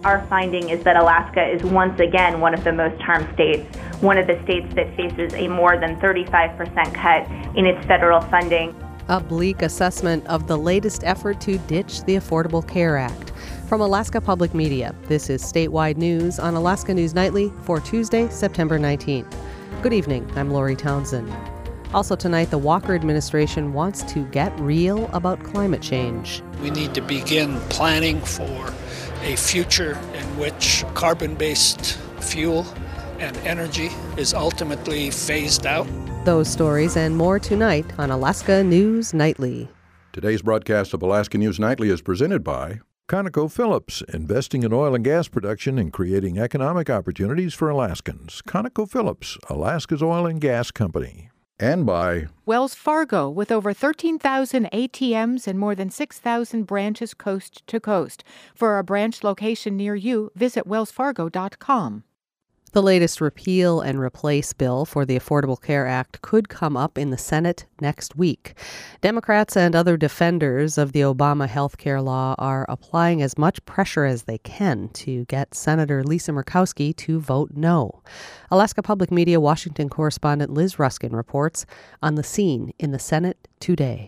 Our finding is that Alaska is once again one of the most harmed states, one of the states that faces a more than 35% cut in its federal funding. A bleak assessment of the latest effort to ditch the Affordable Care Act. From Alaska Public Media, this is Statewide News on Alaska News Nightly for Tuesday, September 19th. Good evening, I'm Lori Townsend. Also tonight, the Walker administration wants to get real about climate change. We need to begin planning for a future in which carbon-based fuel and energy is ultimately phased out. Those stories and more tonight on Alaska News Nightly. Today's broadcast of Alaska News Nightly is presented by ConocoPhillips, investing in oil and gas production and creating economic opportunities for Alaskans. ConocoPhillips, Alaska's oil and gas company. And by Wells Fargo, with over 13,000 ATMs and more than 6,000 branches coast to coast. For a branch location near you, visit wellsfargo.com. The latest repeal and replace bill for the Affordable Care Act could come up in the Senate next week. Democrats and other defenders of the Obama health care law are applying as much pressure as they can to get Senator Lisa Murkowski to vote no. Alaska Public Media Washington correspondent Liz Ruskin reports on the scene in the Senate today.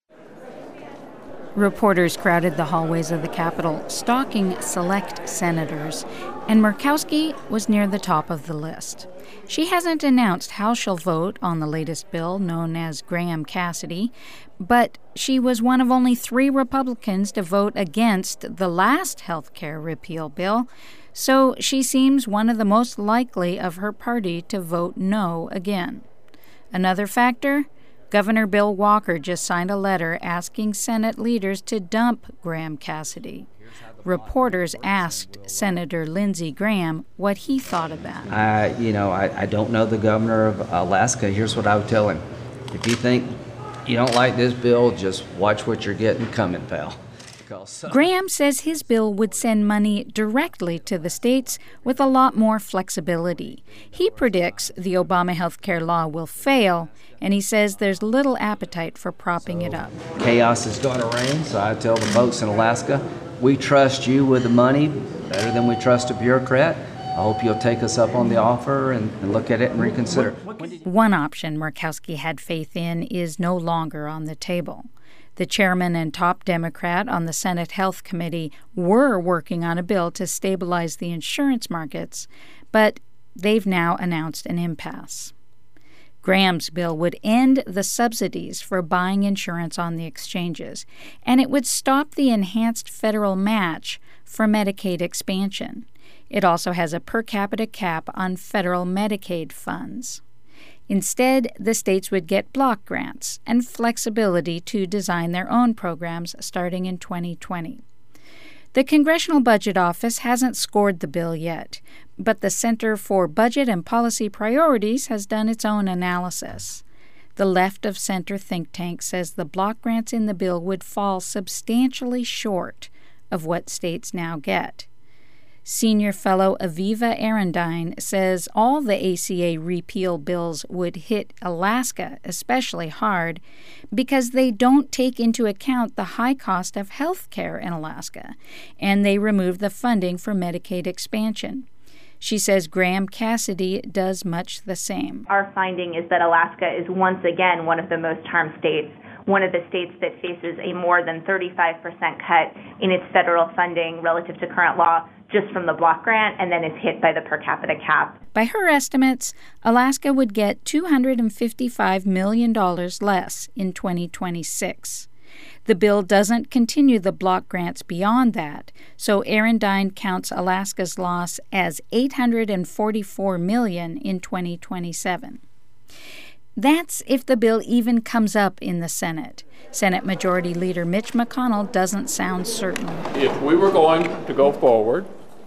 Reporters crowded the hallways of the Capitol, stalking select senators, and Murkowski was near the top of the list. She hasn't announced how she'll vote on the latest bill, known as Graham-Cassidy, but she was one of only 3 Republicans to vote against the last health care repeal bill, so she seems one of the most likely of her party to vote no again. Another factor? Governor Bill Walker just signed a letter asking Senate leaders to dump Graham-Cassidy. Reporters asked Senator Lindsey Graham what he thought of that. I don't know the governor of Alaska. Here's what I would tell him. If you think you don't like this bill, just watch what you're getting coming, pal. Graham says his bill would send money directly to the states with a lot more flexibility. He predicts the Obama health care law will fail, and he says there's little appetite for propping it up. Chaos is going to reign, so I tell the folks in Alaska, we trust you with the money better than we trust a bureaucrat. I hope you'll take us up on the offer and look at it and reconsider. One option Murkowski had faith in is no longer on the table. The chairman and top Democrat on the Senate Health Committee were working on a bill to stabilize the insurance markets, but they've now announced an impasse. Graham's bill would end the subsidies for buying insurance on the exchanges, and it would stop the enhanced federal match for Medicaid expansion. It also has a per capita cap on federal Medicaid funds. Instead, the states would get block grants and flexibility to design their own programs starting in 2020. The Congressional Budget Office hasn't scored the bill yet, but the Center for Budget and Policy Priorities has done its own analysis. The left-of-center think tank says the block grants in the bill would fall substantially short of what states now get. Senior fellow Aviva Arendine says all the ACA repeal bills would hit Alaska especially hard because they don't take into account the high cost of health care in Alaska, and they remove the funding for Medicaid expansion. She says Graham-Cassidy does much the same. Our finding is that Alaska is once again one of the most harmed states, one of the states that faces a more than 35% cut in its federal funding relative to current law, just from the block grant, and then is hit by the per capita cap. By her estimates, Alaska would get $255 million less in 2026. The bill doesn't continue the block grants beyond that, so Arendine counts Alaska's loss as $844 million in 2027. That's if the bill even comes up in the Senate. Senate Majority Leader Mitch McConnell doesn't sound certain. If we were going to go forward,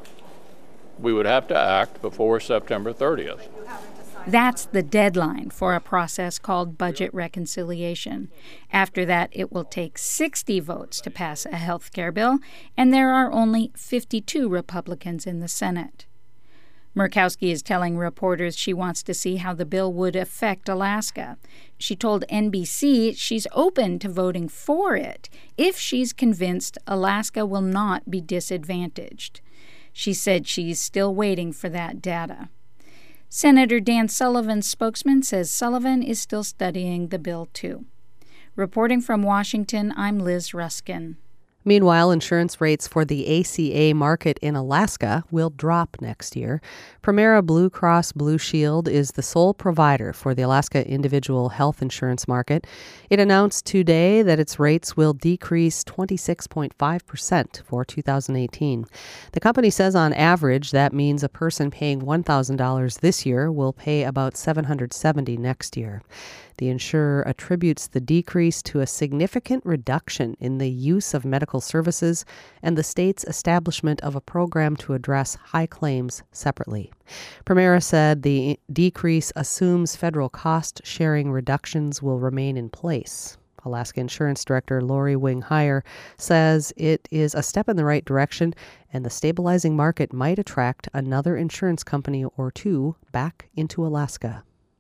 we would have to act before September 30th. That's the deadline for a process called budget reconciliation. After that, it will take 60 votes to pass a health care bill, and there are only 52 Republicans in the Senate. Murkowski is telling reporters she wants to see how the bill would affect Alaska. She told NBC she's open to voting for it if she's convinced Alaska will not be disadvantaged. She said she's still waiting for that data. Senator Dan Sullivan's spokesman says Sullivan is still studying the bill, too. Reporting from Washington, I'm Liz Ruskin. Meanwhile, insurance rates for the ACA market in Alaska will drop next year. Premera Blue Cross Blue Shield is the sole provider for the Alaska individual health insurance market. It announced today that its rates will decrease 26.5% for 2018. The company says on average that means a person paying $1,000 this year will pay about $770 next year. The insurer attributes the decrease to a significant reduction in the use of medical services and the state's establishment of a program to address high claims separately. Premera said the decrease assumes federal cost-sharing reductions will remain in place. Alaska Insurance Director Lori Wing-Heyer says it is a step in the right direction and the stabilizing market might attract another insurance company or two back into Alaska.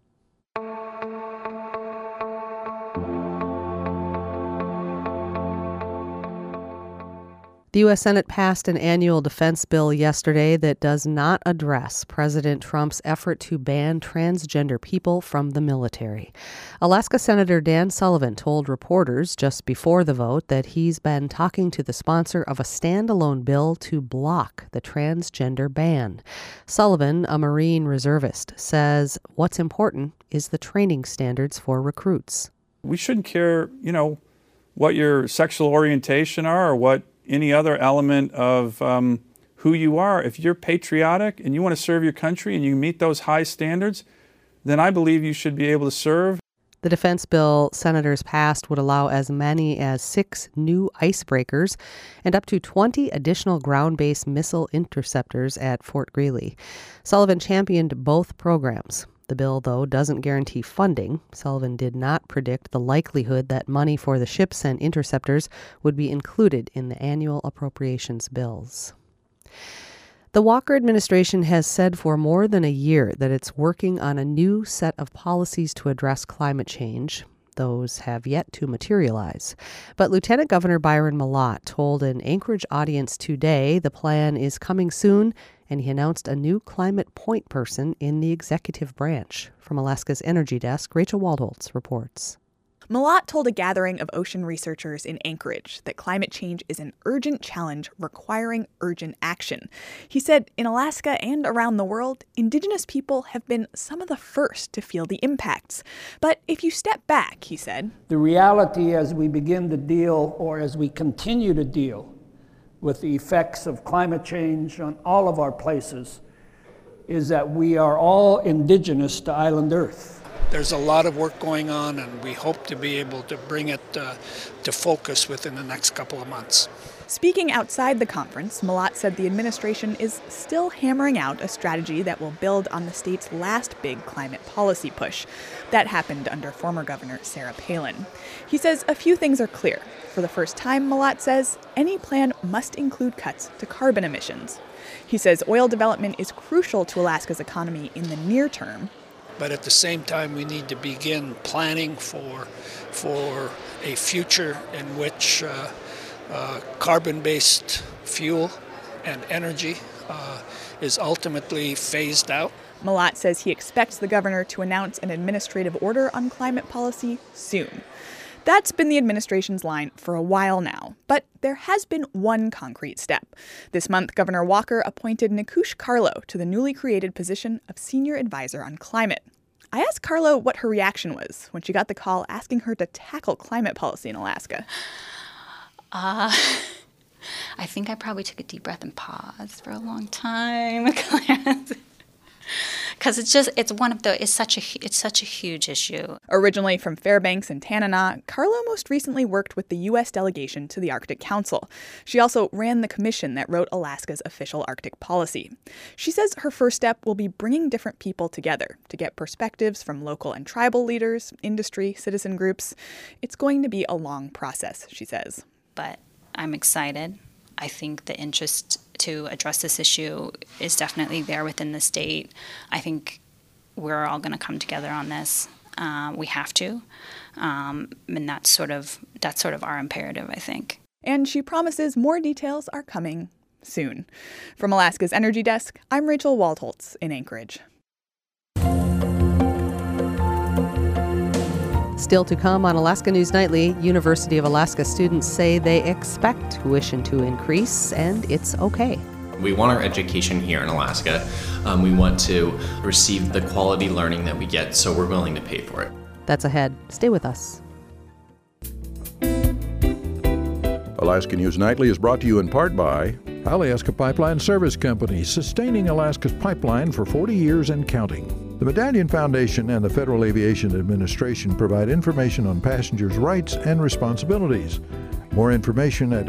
The U.S. Senate passed an annual defense bill yesterday that does not address President Trump's effort to ban transgender people from the military. Alaska Senator Dan Sullivan told reporters just before the vote that he's been talking to the sponsor of a standalone bill to block the transgender ban. Sullivan, a Marine reservist, says what's important is the training standards for recruits. We shouldn't care, what your sexual orientation are or what any other element of who you are. If you're patriotic and you want to serve your country and you meet those high standards, then I believe you should be able to serve. The defense bill senators passed would allow as many as 6 new icebreakers and up to 20 additional ground-based missile interceptors at Fort Greely. Sullivan championed both programs. The bill, though, doesn't guarantee funding. Sullivan did not predict the likelihood that money for the ships and interceptors would be included in the annual appropriations bills. The Walker administration has said for more than a year that it's working on a new set of policies to address climate change. Those have yet to materialize. But Lieutenant Governor Byron Mallott told an Anchorage audience today the plan is coming soon, and he announced a new climate point person in the executive branch. From Alaska's Energy Desk, Rachel Waldholtz reports. Mallott told a gathering of ocean researchers in Anchorage that climate change is an urgent challenge requiring urgent action. He said in Alaska and around the world, Indigenous people have been some of the first to feel the impacts. But if you step back, he said, the reality as we begin to deal, or as we continue to deal, with the effects of climate change on all of our places, is that we are all indigenous to island Earth. There's a lot of work going on, and we hope to be able to bring it to focus within the next couple of months. Speaking outside the conference, Mallott said the administration is still hammering out a strategy that will build on the state's last big climate policy push. That happened under former Governor Sarah Palin. He says a few things are clear. For the first time, Mallott says, any plan must include cuts to carbon emissions. He says oil development is crucial to Alaska's economy in the near term. But at the same time, we need to begin planning for a future in which carbon-based fuel and energy is ultimately phased out. Mallott says he expects the governor to announce an administrative order on climate policy soon. That's been the administration's line for a while now, but there has been one concrete step. This month, Governor Walker appointed Nikush Carlo to the newly created position of Senior Advisor on Climate. I asked Carlo what her reaction was when she got the call asking her to tackle climate policy in Alaska. I think I probably took a deep breath and paused for a long time. Because it's such a huge issue. Originally from Fairbanks and Tanana, Carlo most recently worked with the U.S. delegation to the Arctic Council. She also ran the commission that wrote Alaska's official Arctic policy. She says her first step will be bringing different people together to get perspectives from local and tribal leaders, industry, citizen groups. It's going to be a long process, she says. But I'm excited. I think the interest to address this issue is definitely there within the state. I think we're all going to come together on this. We have to, and that's sort of our imperative, I think. And she promises more details are coming soon. From Alaska's Energy Desk, I'm Rachel Waldholtz in Anchorage. Still to come on Alaska News Nightly, University of Alaska students say they expect tuition to increase, and it's okay. We want our education here in Alaska. We want to receive the quality learning that we get, so we're willing to pay for it. That's ahead. Stay with us. Alaska News Nightly is brought to you in part by Alyeska Pipeline Service Company, sustaining Alaska's pipeline for 40 years and counting. The Medallion Foundation and the Federal Aviation Administration provide information on passengers' rights and responsibilities. More information at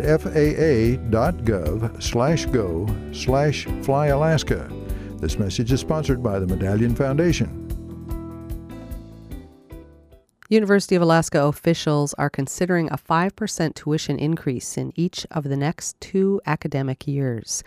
faa.gov/go/flyalaska. This message is sponsored by the Medallion Foundation. University of Alaska officials are considering a 5% tuition increase in each of the next 2 academic years.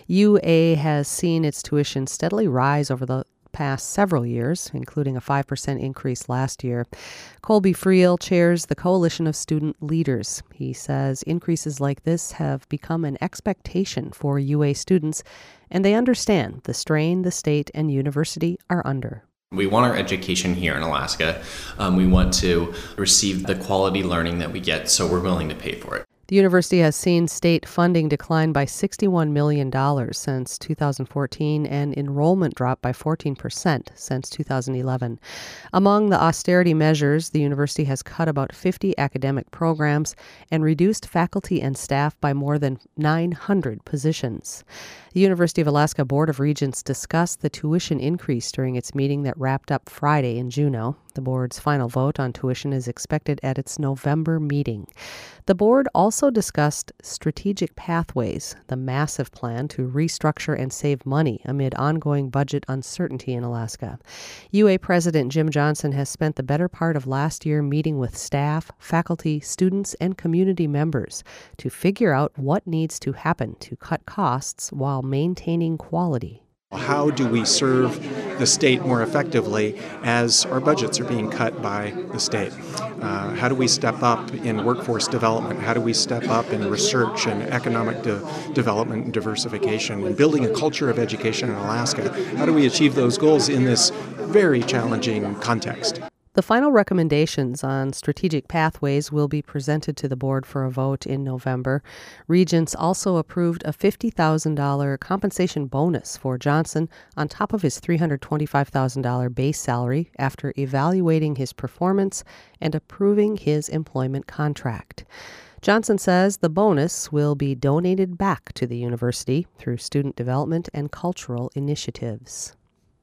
UA has seen its tuition steadily rise over the past several years, including a 5% increase last year. Colby Friel chairs the Coalition of Student Leaders. He says increases like this have become an expectation for UA students, and they understand the strain the state and university are under. We want our education here in Alaska. We want to receive the quality learning that we get, so we're willing to pay for it. The university has seen state funding decline by $61 million since 2014 and enrollment drop by 14% since 2011. Among the austerity measures, the university has cut about 50 academic programs and reduced faculty and staff by more than 900 positions. The University of Alaska Board of Regents discussed the tuition increase during its meeting that wrapped up Friday in Juneau. The board's final vote on tuition is expected at its November meeting. The board also discussed strategic pathways, the massive plan to restructure and save money amid ongoing budget uncertainty in Alaska. UA President Jim Johnson has spent the better part of last year meeting with staff, faculty, students, and community members to figure out what needs to happen to cut costs while maintaining quality. How do we serve the state more effectively as our budgets are being cut by the state? How do we step up in workforce development? How do we step up in research and economic development and diversification and building a culture of education in Alaska? How do we achieve those goals in this very challenging context? The final recommendations on strategic pathways will be presented to the board for a vote in November. Regents also approved a $50,000 compensation bonus for Johnson on top of his $325,000 base salary after evaluating his performance and approving his employment contract. Johnson says the bonus will be donated back to the university through student development and cultural initiatives.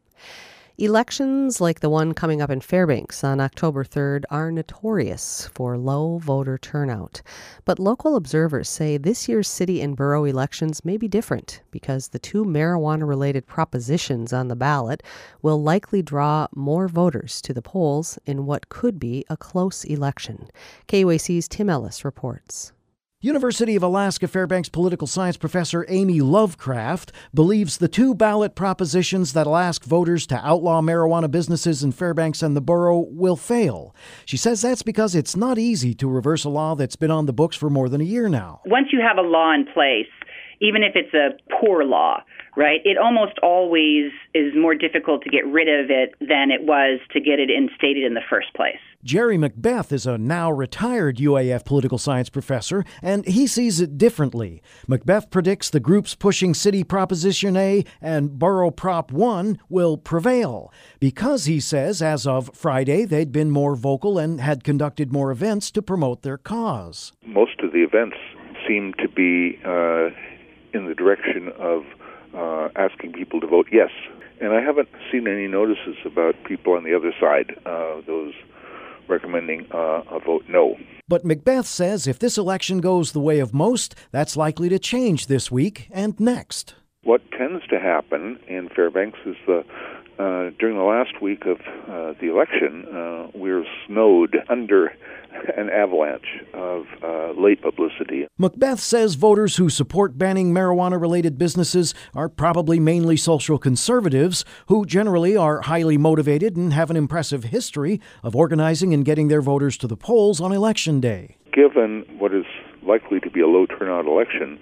Elections like the one coming up in Fairbanks on October 3rd are notorious for low voter turnout. But local observers say this year's city and borough elections may be different because the 2 marijuana-related propositions on the ballot will likely draw more voters to the polls in what could be a close election. KUAC's Tim Ellis reports. University of Alaska Fairbanks political science professor Amy Lovecraft believes the 2 ballot propositions that'll ask voters to outlaw marijuana businesses in Fairbanks and the borough will fail. She says that's because it's not easy to reverse a law that's been on the books for more than a year now. Once you have a law in place, even if it's a poor law, right, it almost always is more difficult to get rid of it than it was to get it instated in the first place. Jerry Macbeth is a now retired UAF political science professor, and he sees it differently. Macbeth predicts the groups pushing City Proposition A and Borough Prop 1 will prevail because, he says, as of Friday, they'd been more vocal and had conducted more events to promote their cause. Most of the events seem to be in the direction of asking people to vote yes. And I haven't seen any notices about people on the other side, those recommending a vote no. But Macbeth says if this election goes the way of most, that's likely to change this week and next. What tends to happen in Fairbanks is during the last week of the election, we're snowed under an avalanche of late publicity. Macbeth says voters who support banning marijuana-related businesses are probably mainly social conservatives who generally are highly motivated and have an impressive history of organizing and getting their voters to the polls on Election Day. Given what is likely to be a low turnout election,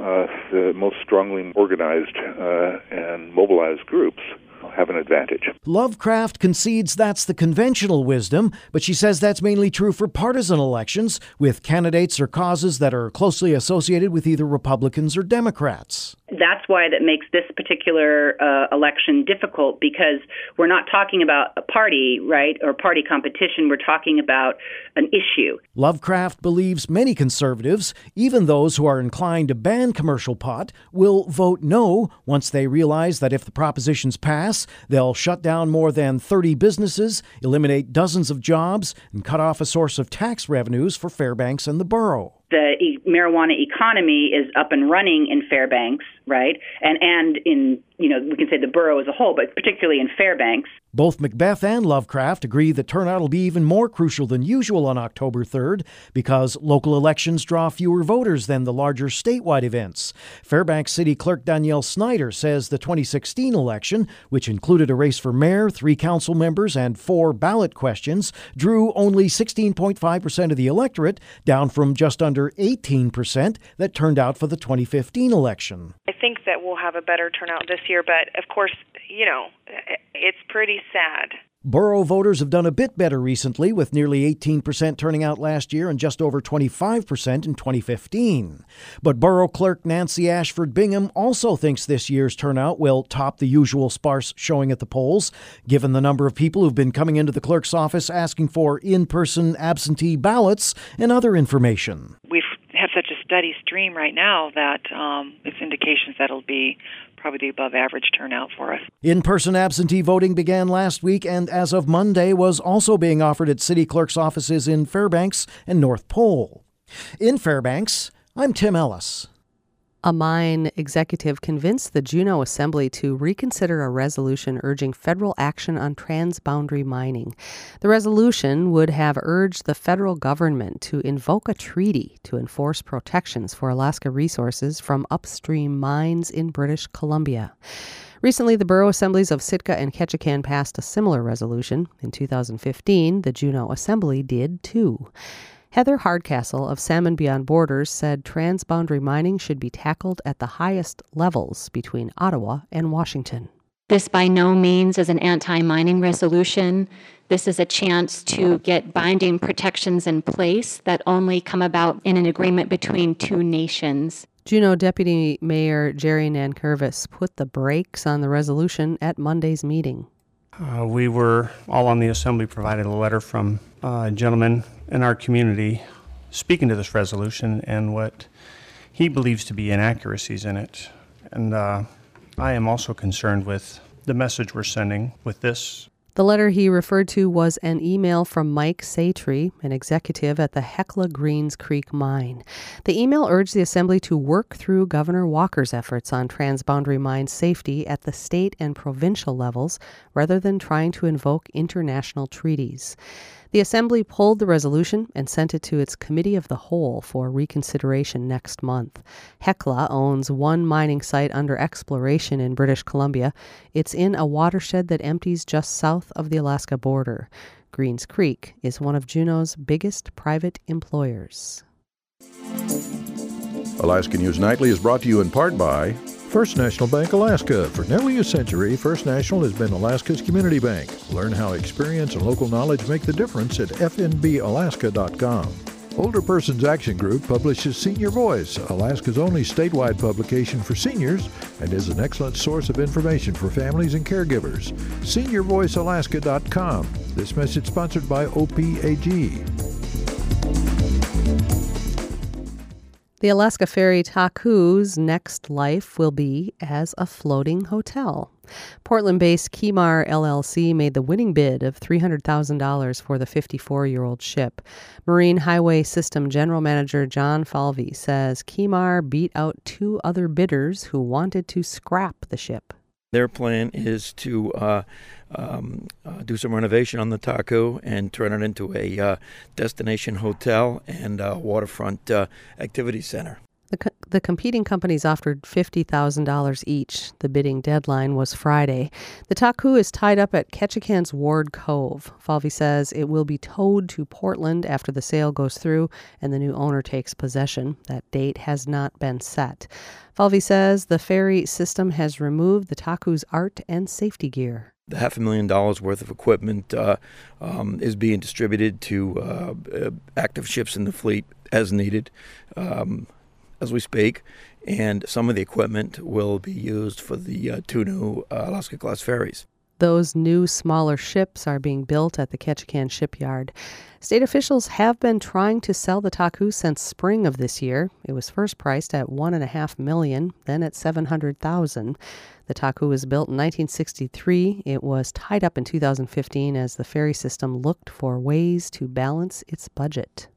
the most strongly organized and mobilized groups have an advantage. Lovecraft concedes that's the conventional wisdom, but she says that's mainly true for partisan elections, with candidates or causes that are closely associated with either Republicans or Democrats. That's why that makes this particular election difficult, because we're not talking about a party, right, or party competition. We're talking about an issue. Lovecraft believes many conservatives, even those who are inclined to ban commercial pot, will vote no once they realize that if the propositions pass, they'll shut down more than 30 businesses, eliminate dozens of jobs, and cut off a source of tax revenues for Fairbanks and the borough. The marijuana economy is up and running in Fairbanks, right? And in, we can say the borough as a whole, but particularly in Fairbanks. Both Macbeth and Lovecraft agree that turnout will be even more crucial than usual on October 3rd because local elections draw fewer voters than the larger statewide events. Fairbanks City Clerk Danielle Snyder says the 2016 election, which included a race for mayor, 3 council members, and 4 ballot questions, drew only 16.5% of the electorate, down from just under 18% that turned out for the 2015 election. I think that we'll have a better turnout this year, but of course, it's pretty sad. Borough voters have done a bit better recently, with nearly 18% turning out last year and just over 25% in 2015. But Borough Clerk Nancy Ashford Bingham also thinks this year's turnout will top the usual sparse showing at the polls, given the number of people who've been coming into the clerk's office asking for in-person absentee ballots and other information. We have such a steady stream right now that it's indications that it'll be probably the above average turnout for us. In-person absentee voting began last week and as of Monday was also being offered at city clerk's offices in Fairbanks and North Pole. In Fairbanks, I'm Tim Ellis. A mine executive convinced the Juneau Assembly to reconsider a resolution urging federal action on transboundary mining. The resolution would have urged the federal government to invoke a treaty to enforce protections for Alaska resources from upstream mines in British Columbia. Recently, the borough assemblies of Sitka and Ketchikan passed a similar resolution. In 2015, the Juneau Assembly did too. Heather Hardcastle of Salmon Beyond Borders said transboundary mining should be tackled at the highest levels between Ottawa and Washington. This by no means is an anti-mining resolution. This is a chance to get binding protections in place that only come about in an agreement between 2 nations. Juneau Deputy Mayor Jerry Nankervis put the brakes on the resolution at Monday's meeting. We were all on the assembly provided a letter from a gentleman in our community speaking to this resolution and what he believes to be inaccuracies in it. And I am also concerned with the message we're sending with this. The letter he referred to was an email from Mike Satry, an executive at the Hecla Greens Creek mine. The email urged the Assembly to work through Governor Walker's efforts on transboundary mine safety at the state and provincial levels rather than trying to invoke international treaties. The Assembly pulled the resolution and sent it to its Committee of the Whole for reconsideration next month. Hecla owns one mining site under exploration in British Columbia. It's in a watershed that empties just south of the Alaska border. Greens Creek is one of Juneau's biggest private employers. Alaska News Nightly is brought to you in part by First National Bank Alaska. For nearly a century, First National has been Alaska's community bank. Learn how experience and local knowledge make the difference at fnbalaska.com. Older Persons Action Group publishes Senior Voice, Alaska's only statewide publication for seniors, and is an excellent source of information for families and caregivers. SeniorVoiceAlaska.com. This message sponsored by OPAG. The Alaska Ferry Taku's next life will be as a floating hotel. Portland-based Kemar LLC made the winning bid of $300,000 for the 54-year-old ship. Marine Highway System General Manager John Falvey says Kemar beat out 2 other bidders who wanted to scrap the ship. Their plan is to do some renovation on the Taku and turn it into a destination hotel and waterfront activity center. The competing companies offered $50,000 each. The bidding deadline was Friday. The Taku is tied up at Ketchikan's Ward Cove. Falvey says it will be towed to Portland after the sale goes through and the new owner takes possession. That date has not been set. Falvey says the ferry system has removed the Taku's art and safety gear. The $500,000 worth of equipment is being distributed to active ships in the fleet as needed. As we speak, and some of the equipment will be used for the two new Alaska-class ferries. Those new, smaller ships are being built at the Ketchikan shipyard. State officials have been trying to sell the Taku since spring of this year. It was first priced at $1.5 million, then at $700,000. The Taku was built in 1963. It was tied up in 2015 as the ferry system looked for ways to balance its budget.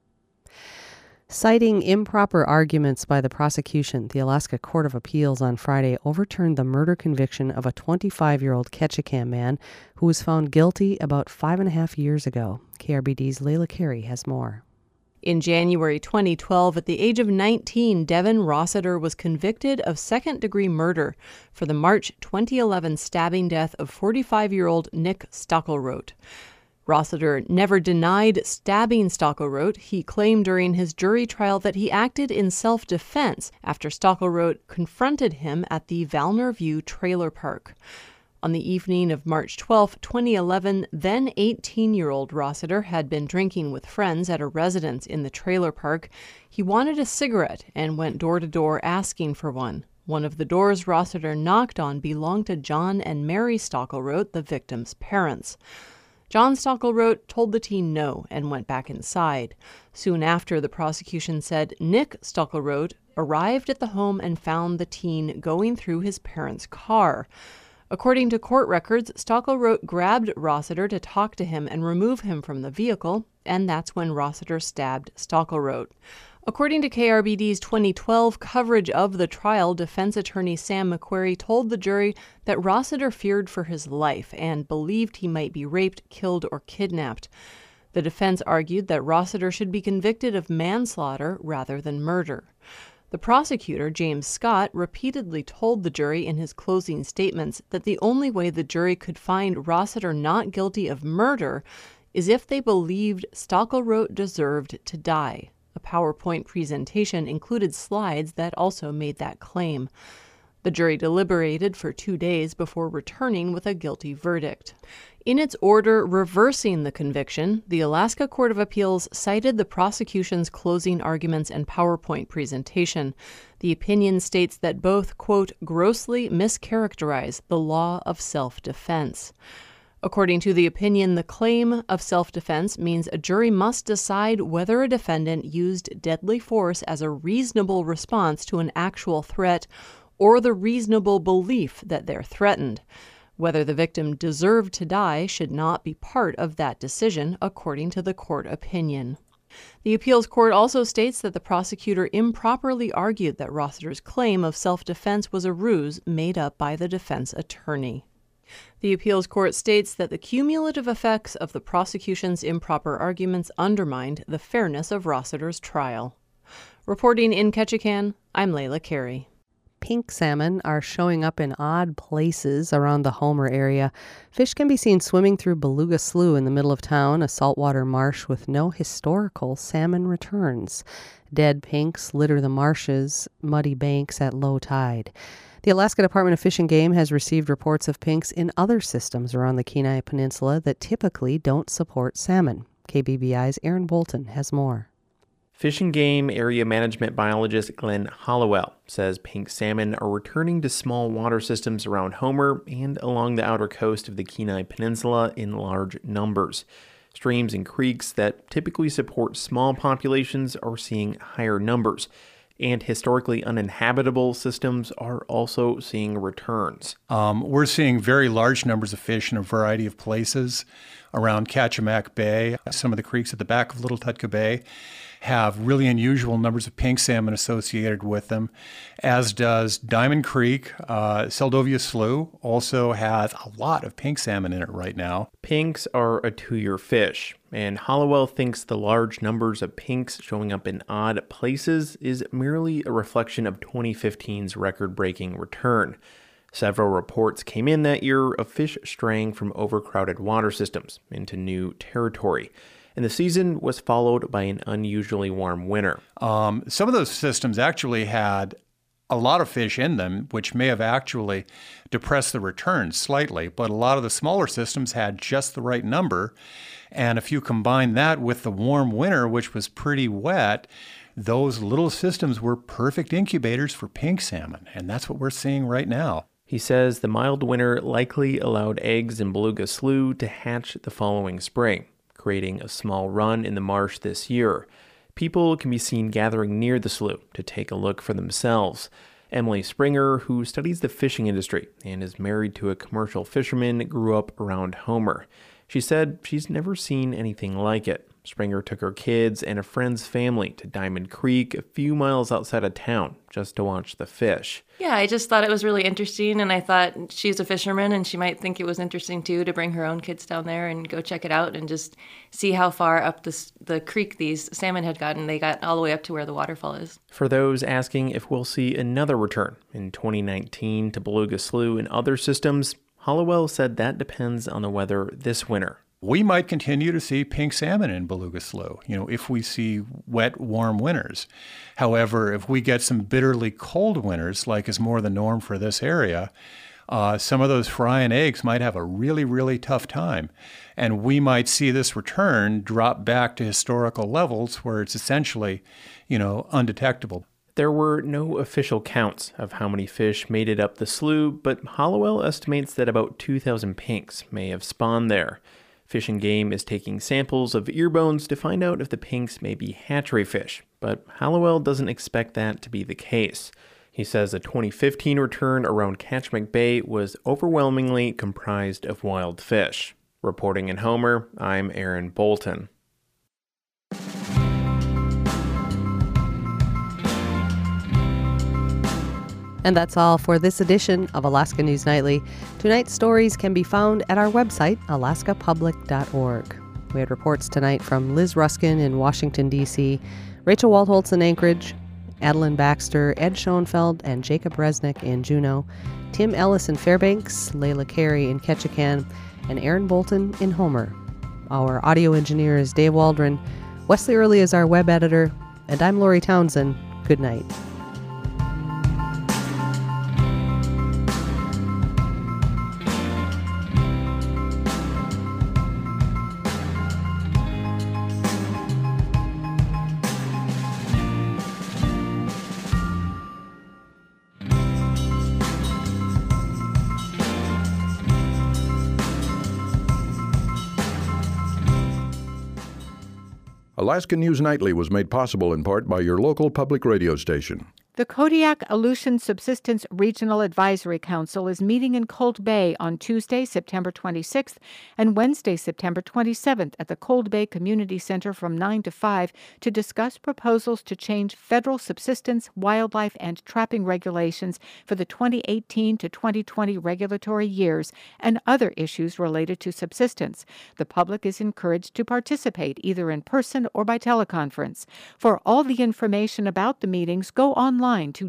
Citing improper arguments by the prosecution, the Alaska Court of Appeals on Friday overturned the murder conviction of a 25-year-old Ketchikan man who was found guilty about 5.5 years ago. KRBD's Layla Carey has more. In January 2012, at the age of 19, Devin Rossiter was convicted of second-degree murder for the March 2011 stabbing death of 45-year-old Nick Stockelrote. Rossiter never denied stabbing Stockelrote. He claimed during his jury trial that he acted in self-defense after Stockelrote confronted him at the Valner View trailer park. On the evening of March 12, 2011, then 18-year-old Rossiter had been drinking with friends at a residence in the trailer park. He wanted a cigarette and went door to door asking for one. One of the doors Rossiter knocked on belonged to John and Mary Stockelrote, the victim's parents. John Stockelrote told the teen no and went back inside. Soon after, the prosecution said Nick Stockelrote arrived at the home and found the teen going through his parents' car. According to court records, Stockelrote grabbed Rossiter to talk to him and remove him from the vehicle, and that's when Rossiter stabbed Stockelrote. According to KRBD's 2012 coverage of the trial, defense attorney Sam McQuarrie told the jury that Rossiter feared for his life and believed he might be raped, killed, or kidnapped. The defense argued that Rossiter should be convicted of manslaughter rather than murder. The prosecutor, James Scott, repeatedly told the jury in his closing statements that the only way the jury could find Rossiter not guilty of murder is if they believed Stockelrote deserved to die. A PowerPoint presentation included slides that also made that claim. The jury deliberated for 2 days before returning with a guilty verdict. In its order reversing the conviction, the Alaska Court of Appeals cited the prosecution's closing arguments and PowerPoint presentation. The opinion states that both, quote, grossly mischaracterize the law of self-defense. According to the opinion, the claim of self-defense means a jury must decide whether a defendant used deadly force as a reasonable response to an actual threat or the reasonable belief that they're threatened. Whether the victim deserved to die should not be part of that decision, according to the court opinion. The appeals court also states that the prosecutor improperly argued that Rossiter's claim of self-defense was a ruse made up by the defense attorney. The appeals court states that the cumulative effects of the prosecution's improper arguments undermined the fairness of Rossiter's trial. Reporting in Ketchikan, I'm Layla Carey. Pink salmon are showing up in odd places around the Homer area. Fish can be seen swimming through Beluga Slough in the middle of town, a saltwater marsh with no historical salmon returns. Dead pinks litter the marshes, muddy banks at low tide. The Alaska Department of Fish and Game has received reports of pinks in other systems around the Kenai Peninsula that typically don't support salmon. KBBI's Aaron Bolton has more. Fish and Game Area Management Biologist Glenn Hollowell says pink salmon are returning to small water systems around Homer and along the outer coast of the Kenai Peninsula in large numbers. Streams and creeks that typically support small populations are seeing higher numbers, and historically uninhabitable systems are also seeing returns. We're seeing very large numbers of fish in a variety of places. around Kachemak Bay. Some of the creeks at the back of Little Tutka Bay have really unusual numbers of pink salmon associated with them, as does Diamond Creek. Seldovia Slough also has a lot of pink salmon in it right now. Pinks are a 2-year fish, and Hollowell thinks the large numbers of pinks showing up in odd places is merely a reflection of 2015's record-breaking return. Several reports came in that year of fish straying from overcrowded water systems into new territory, and the season was followed by an unusually warm winter. Some of those systems actually had a lot of fish in them, which may have actually depressed the returns slightly, but a lot of the smaller systems had just the right number. And if you combine that with the warm winter, which was pretty wet, those little systems were perfect incubators for pink salmon, and that's what we're seeing right now. He says the mild winter likely allowed eggs in Beluga Slough to hatch the following spring, creating a small run in the marsh this year. People can be seen gathering near the slough to take a look for themselves. Emily Springer, who studies the fishing industry and is married to a commercial fisherman, grew up around Homer. She said she's never seen anything like it. Springer took her kids and a friend's family to Diamond Creek, a few miles outside of town, just to watch the fish. Yeah, I just thought it was really interesting, and I thought she's a fisherman, and she might think it was interesting, too, to bring her own kids down there and go check it out and just see how far up the creek these salmon had gotten. They got all the way up to where the waterfall is. For those asking if we'll see another return in 2019 to Beluga Slough and other systems, Hollowell said that depends on the weather this winter. We might continue to see pink salmon in Beluga Slough, if we see wet, warm winters. However, if we get some bitterly cold winters, like is more the norm for this area, some of those fry and eggs might have a really, really tough time. And we might see this return drop back to historical levels where it's essentially, undetectable. There were no official counts of how many fish made it up the slough, but Hollowell estimates that about 2,000 pinks may have spawned there. Fish and Game is taking samples of ear bones to find out if the pinks may be hatchery fish, but Hollowell doesn't expect that to be the case. He says the 2015 return around Kachemak Bay was overwhelmingly comprised of wild fish. Reporting in Homer, I'm Aaron Bolton. And that's all for this edition of Alaska News Nightly. Tonight's stories can be found at our website, alaskapublic.org. We had reports tonight from Liz Ruskin in Washington, D.C., Rachel Waldholtz in Anchorage, Adeline Baxter, Ed Schoenfeld, and Jacob Resnick in Juneau, Tim Ellis in Fairbanks, Layla Carey in Ketchikan, and Aaron Bolton in Homer. Our audio engineer is Dave Waldron. Wesley Early is our web editor, and I'm Lori Townsend. Good night. Alaska News Nightly was made possible in part by your local public radio station. The Kodiak-Aleutian Subsistence Regional Advisory Council is meeting in Cold Bay on Tuesday, September 26th, and Wednesday, September 27th at the Cold Bay Community Center from 9 to 5 to discuss proposals to change federal subsistence, wildlife, and trapping regulations for the 2018 to 2020 regulatory years and other issues related to subsistence. The public is encouraged to participate either in person or by teleconference. For all the information about the meetings, go online to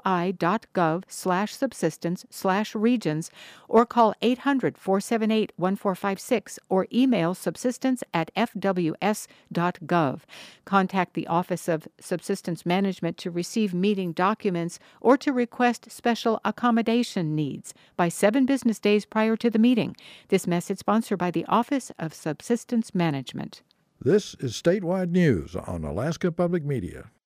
doi.gov/subsistence/regions or call 800-478-1456 or email subsistence@fws.gov. Contact the Office of Subsistence Management to receive meeting documents or to request special accommodation needs by 7 business days prior to the meeting. This message sponsored by the Office of Subsistence Management. This is Statewide News on Alaska Public Media.